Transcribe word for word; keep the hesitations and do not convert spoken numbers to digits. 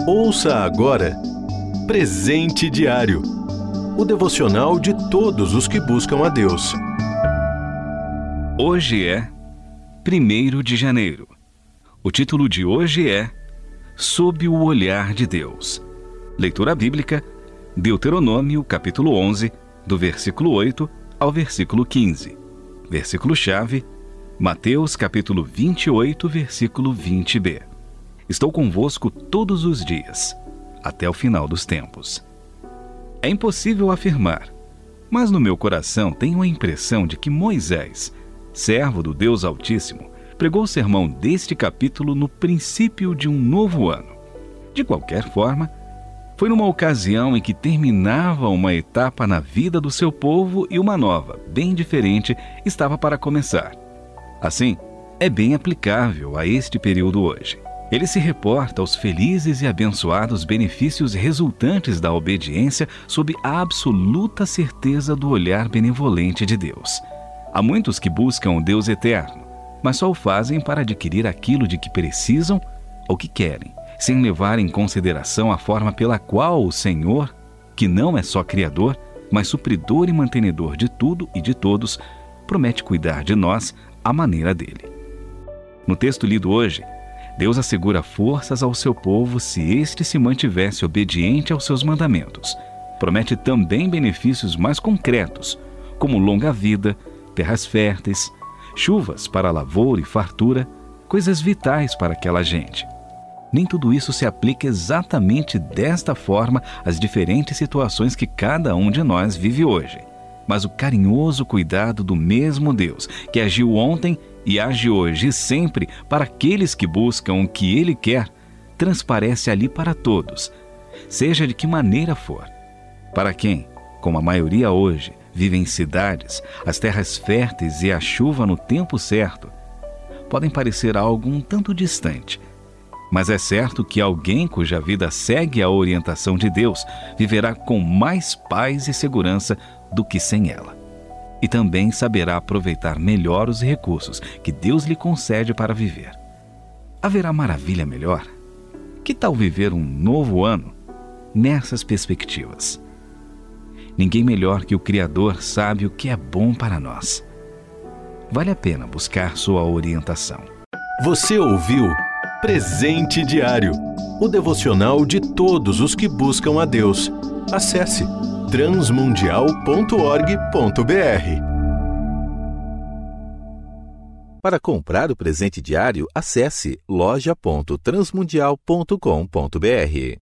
Ouça agora Presente Diário, o devocional de todos os que buscam a Deus. Hoje é primeiro de janeiro. O título de hoje é Sob o Olhar de Deus. Leitura bíblica, Deuteronômio, capítulo onze, do versículo oito ao versículo quinze. Versículo-chave, Mateus, capítulo vinte e oito, versículo vinte b. Estou convosco todos os dias, até o final dos tempos. É impossível afirmar, mas no meu coração tenho a impressão de que Moisés, servo do Deus Altíssimo, pregou o sermão deste capítulo no princípio de um novo ano. De qualquer forma, foi numa ocasião em que terminava uma etapa na vida do seu povo e uma nova, bem diferente, estava para começar. Assim, é bem aplicável a este período hoje. Ele se reporta aos felizes e abençoados benefícios resultantes da obediência sob a absoluta certeza do olhar benevolente de Deus. Há muitos que buscam o Deus eterno, mas só o fazem para adquirir aquilo de que precisam ou que querem, sem levar em consideração a forma pela qual o Senhor, que não é só Criador, mas supridor e mantenedor de tudo e de todos, promete cuidar de nós à maneira dele. No texto lido hoje, Deus assegura forças ao seu povo se este se mantivesse obediente aos seus mandamentos. Promete também benefícios mais concretos, como longa vida, terras férteis, chuvas para lavoura e fartura, coisas vitais para aquela gente. Nem tudo isso se aplica exatamente desta forma às diferentes situações que cada um de nós vive hoje. Mas o carinhoso cuidado do mesmo Deus, que agiu ontem e age hoje e sempre para aqueles que buscam o que Ele quer, transparece ali para todos, seja de que maneira for. Para quem, como a maioria hoje, vive em cidades, as terras férteis e a chuva no tempo certo podem parecer algo um tanto distante. Mas é certo que alguém cuja vida segue a orientação de Deus viverá com mais paz e segurança do que sem ela. E também saberá aproveitar melhor os recursos que Deus lhe concede para viver. Haverá maravilha melhor? Que tal viver um novo ano nessas perspectivas? Ninguém melhor que o Criador sabe o que é bom para nós. Vale a pena buscar sua orientação. Você ouviu Presente Diário, o devocional de todos os que buscam a Deus. Acesse transmundial ponto org ponto br. Para comprar o presente diário, acesse loja ponto transmundial ponto com ponto br.